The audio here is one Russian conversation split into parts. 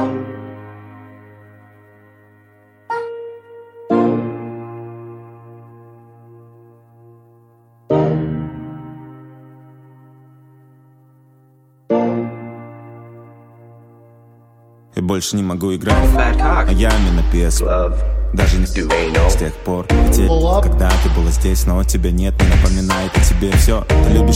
И больше не могу играть, а я именно пес. Даже не с тех пор, когда ты была здесь, но тебя нет, не напоминает о тебе все. Ты любишь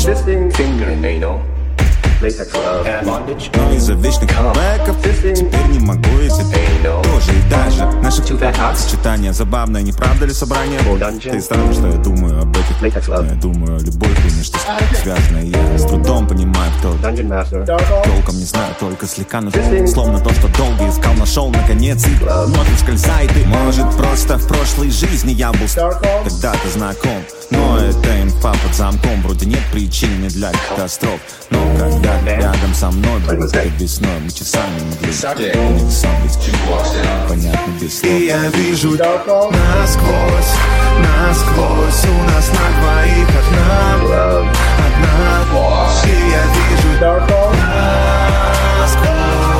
но из-за вечных бэков теперь не могу идти тоже. И даже наши сочетания забавное, не правда ли собрание? Ты странно, что я думаю об этих, но я думаю о любовь, и нечто связанное. Я с трудом понимаю, кто толком не знаю, только слегка, но словно то, что долго искал, нашел наконец. И вновь ускользает, и может просто в прошлой жизни я был когда-то знаком. Но это инфа под замком, вроде нет причин для катастроф. Но когда рядом со мной, перед весной мы часами могли сам без понятно без слов. И я вижу насквозь, насквозь. У нас на двоих одна. И я вижу насквозь,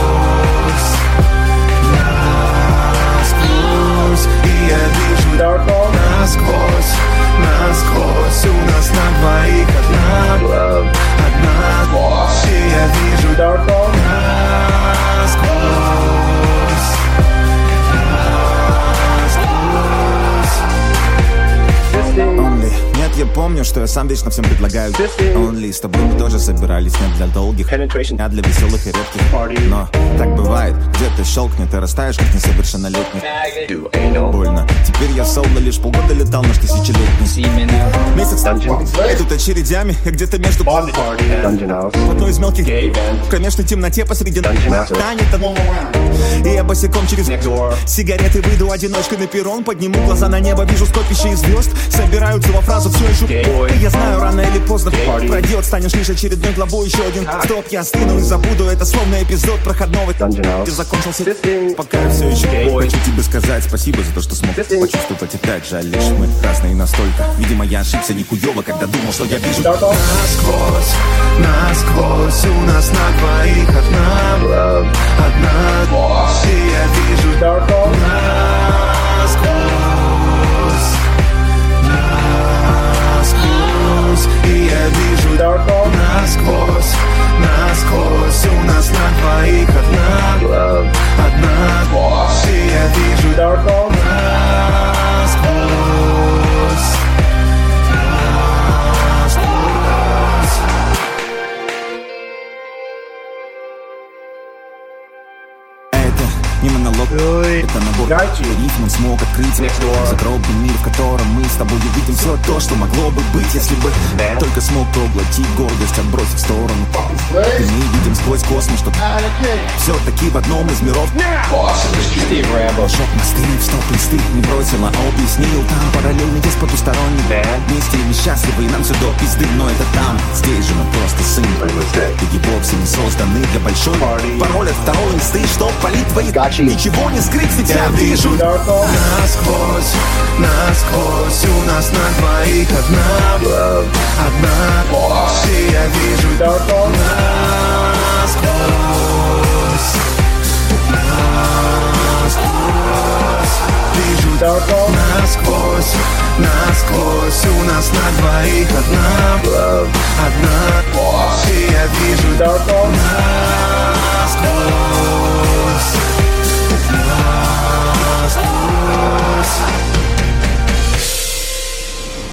насквозь. И я вижу насквозь, насквозь. У нас на двоих одна. И я вижу насквозь, Only. Нет, я помню, что я сам вечно всем предлагаю Only. С тобой мы тоже собирались не для долгих, а для веселых и редких. Но так бывает, где-то щелкнет и растаешь, как несовершеннолетний. Больно. Теперь я соло лишь полгода летал наш тысячелетний месяц. И тут очередями я где-то между в одной из мелких в кромешной темноте посреди танет. И я босиком через сигареты выйду одиночкой на перрон, подниму глаза на небо, вижу скопище из звезд собираются во фразу «все еще и я знаю, рано или поздно пройдет, станешь лишь очередной главой, еще один стоп, я остыну и забуду, это словно эпизод проходного, где закончился, пока я все еще хочу тебе сказать спасибо за то, что смог почувствовать и так жаль, лишь мы разные настолько. Видимо, я ошибся не хуёво, когда думал, что я вижу насквозь, насквозь. У нас на двоих одна. И я вижу насквозь, насквозь. И я вижу насквозь, насквозь. У нас на двоих одна. И я вижу насквозь, насквозь. не монолог, это набор рифмов смог открыть загробный мир, в котором мы с тобой увидим все то, что могло бы быть, если бы только смог проглотить гордость, отбросив в сторону. И мы видим сквозь космос, что все-таки в одном из миров шок мосты, встал листы, не бросила, а объяснил. Там параллельно есть потусторонний вместе мы счастливы, и нам все до пизды, но это там, здесь же мы просто сын. Беги боксы не созданы для большой пароль от второй инсты, чтоб полить твои ничего не скрыть, ведь я вижу насквозь, насквозь. У нас на двоих одна. И я вижу насквозь, насквозь. Вижу насквозь, насквозь. У нас на двоих одна. И я вижу насквозь.